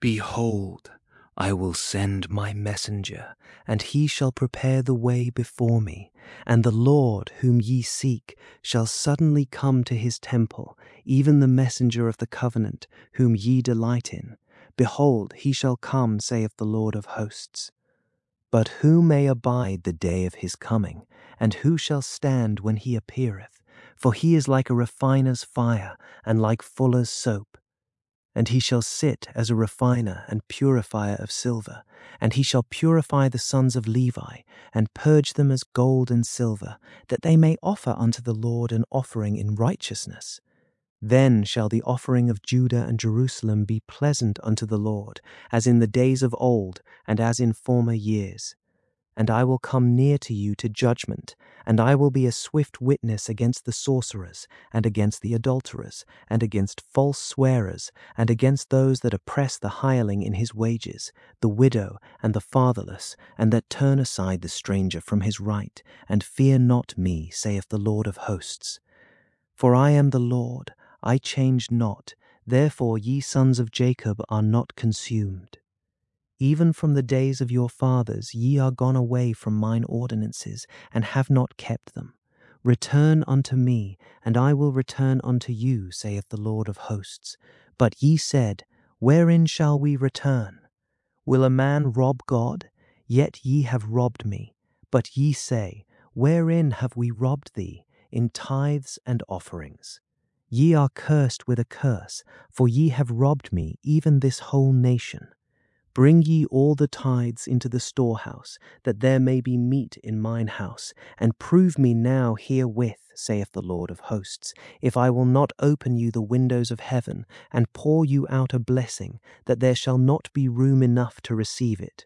Behold, I will send my messenger, and he shall prepare the way before me. And the Lord whom ye seek shall suddenly come to his temple, even the messenger of the covenant, whom ye delight in. Behold, he shall come, saith the Lord of hosts. But who may abide the day of his coming? And who shall stand when he appeareth? For he is like a refiner's fire, and like fuller's soap. And he shall sit as a refiner and purifier of silver, and he shall purify the sons of Levi, and purge them as gold and silver, that they may offer unto the Lord an offering in righteousness. Then shall the offering of Judah and Jerusalem be pleasant unto the Lord, as in the days of old, and as in former years. And I will come near to you to judgment, and I will be a swift witness against the sorcerers, and against the adulterers, and against false swearers, and against those that oppress the hireling in his wages, the widow and the fatherless, and that turn aside the stranger from his right, and fear not me, saith the Lord of hosts. For I am the Lord, I change not, therefore ye sons of Jacob are not consumed. Even from the days of your fathers ye are gone away from mine ordinances, and have not kept them. Return unto me, and I will return unto you, saith the Lord of hosts. But ye said, Wherein shall we return? Will a man rob God? Yet ye have robbed me. But ye say, Wherein have we robbed thee? In tithes and offerings. Ye are cursed with a curse, for ye have robbed me, even this whole nation. Bring ye all the tithes into the storehouse, that there may be meat in mine house, and prove me now herewith, saith the Lord of hosts, if I will not open you the windows of heaven, and pour you out a blessing, that there shall not be room enough to receive it.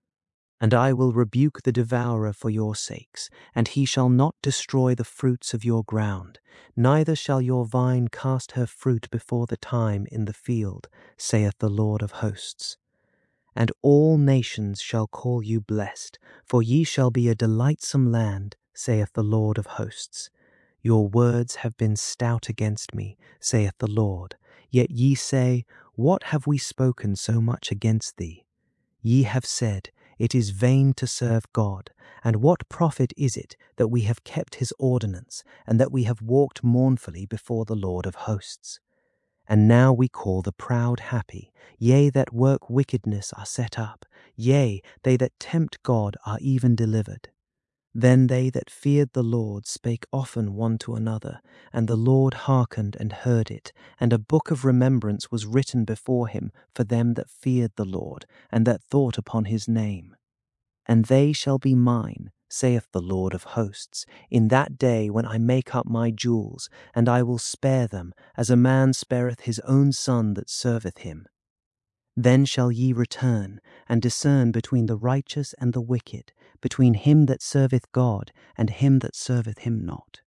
And I will rebuke the devourer for your sakes, and he shall not destroy the fruits of your ground, neither shall your vine cast her fruit before the time in the field, saith the Lord of hosts. And all nations shall call you blessed, for ye shall be a delightsome land, saith the Lord of hosts. Your words have been stout against me, saith the Lord. Yet ye say, What have we spoken so much against thee? Ye have said, It is vain to serve God, and what profit is it that we have kept his ordinance, and that we have walked mournfully before the Lord of hosts? And now we call the proud happy, yea, that work wickedness are set up, yea, they that tempt God are even delivered. Then they that feared the Lord spake often one to another, and the Lord hearkened and heard it, and a book of remembrance was written before him for them that feared the Lord, and that thought upon his name. And they shall be mine, saith the Lord of hosts, in that day when I make up my jewels, and I will spare them, as a man spareth his own son that serveth him. Then shall ye return, and discern between the righteous and the wicked, between him that serveth God and him that serveth him not.